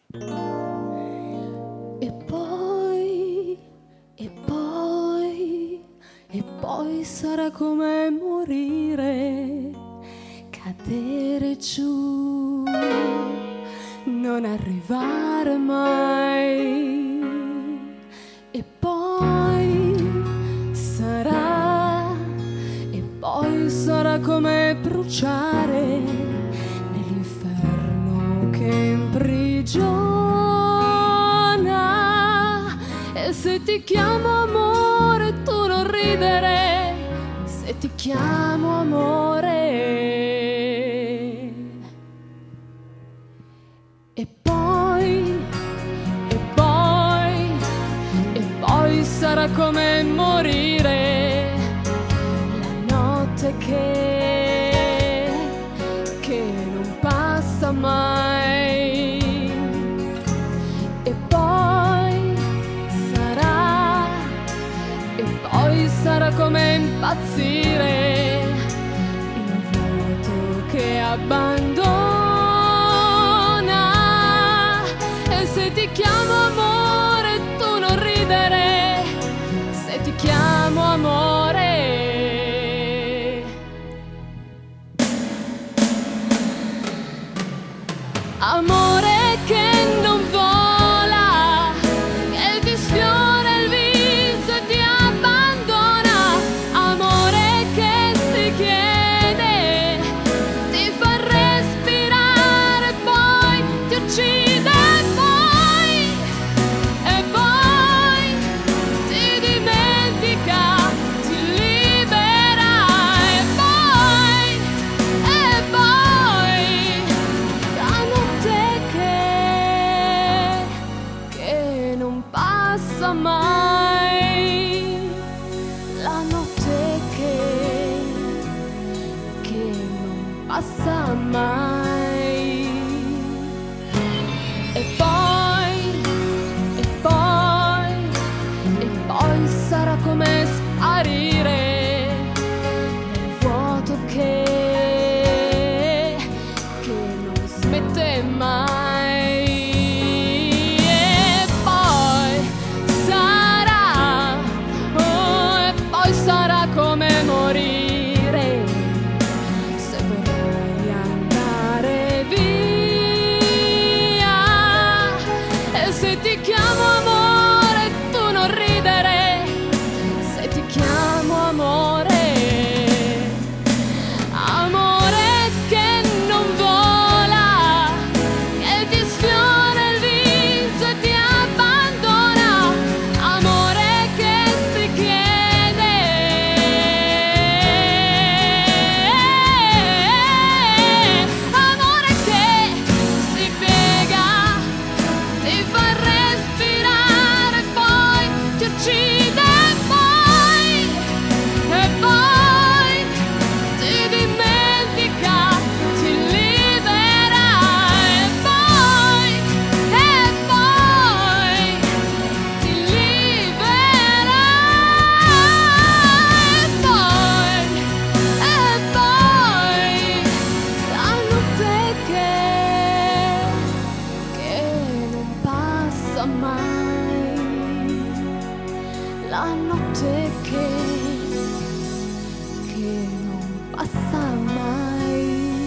E poi, e poi, e poi sarà come morire, cadere giù, non arrivare mai. E poi sarà come bruciare nell'inferno che imprigiona. E se ti chiamo amore tu non ridere, se ti chiamo amore. E poi, e poi, e poi sarà come morire la notte che non passa mai. E poi sarà come impazzire in un vuoto che abbandona. E se ti chiamo amore tu non ridere, se ti chiamo amore. Amore che non vola, che ti sfiora il viso e ti abbandona. Amore che si chiede, ti fa respirare, poi ti uccide, e poi ti dimentica, ti libera. E poi la notte che non passa mai, la notte che non passa mai. E poi, e poi, e poi sarà come sparire nel vuoto che non smette mai. E poi sarà, oh, e poi sarà come morire se vorrai andare via. E se ti chiamo amore tu non ridere, se ti chiamo amore. Amore che non vola, che ti sfiora il viso e ti abbandona. Amore che si chiede, amore che si piega, ti fa respirare, poi ti uccide, e poi ti dimentica, ti libera. E poi ti libera. E poi la notte che non passa mai, la notte che non passa mai.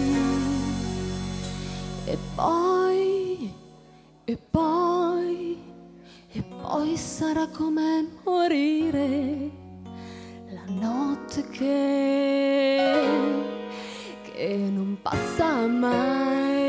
E poi, e poi, e poi sarà come morire la notte che non passa mai.